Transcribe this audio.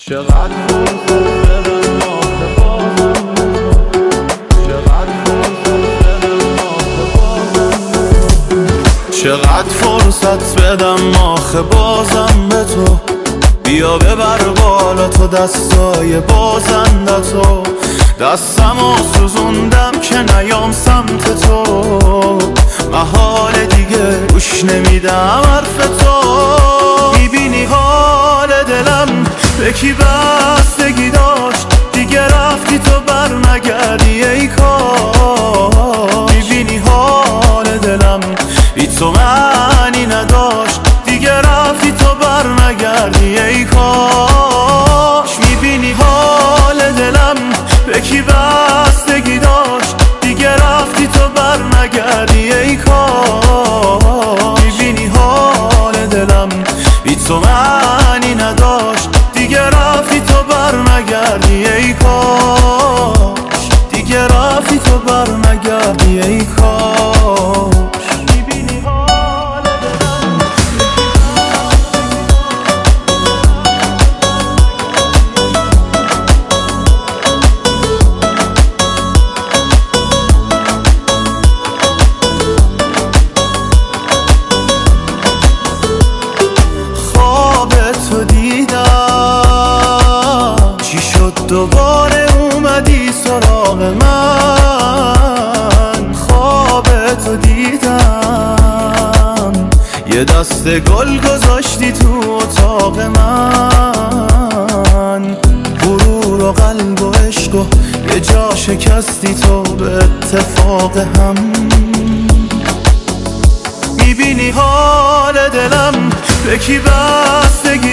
چقدر فرصت بدم آخه بازم چقدر فرصت بدم آخه بازم به تو بیا ببر بالا تو دستای بازندتو دستمو سوزوندم که نیام سمت تو محال دیگه گوش نمیدم حرف تو میبینی حال دلم به کی بستگی داشت دیگه رفتی تو بر نگردی ای کاش میبینی حال دلم بی تو معنی نداشت دیگه رفتی تو بر نگردی ای کاش میبینی حال دلم به کی بستگی داشت دیگه رفتی تو بر نگردی ای کاش میبینی حال دلم بی تو معنی نداشت دیگه رفتی تو بر نگردی ای کاش دیگه رفتی تو بر نگردی ای کاش میبینی حال دلم خواب تو دیدم چی شد دوباره اومدی سراغ من خواب تو دیدم یه دست گل گذاشتی تو اتاق من غرور و قلب و عشق و یه جا شکستی تو به اتفاق هم میبینی حال دلم به کی بستگی